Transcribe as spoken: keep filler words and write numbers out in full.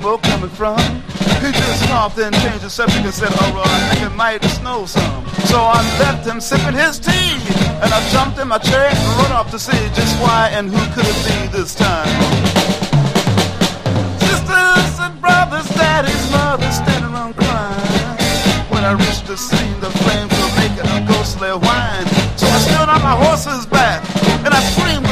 smoke coming from? He just coughed and changed the subject and said, oh, well, I think it might snow some. So I left him sipping his tea, and I jumped in my chair and rode off to see just why and who could it be this time. Sisters and brothers, daddies, mothers, standing around crying. When I reached the scene, the flames were making a ghostly whine. So I stood on my horse's back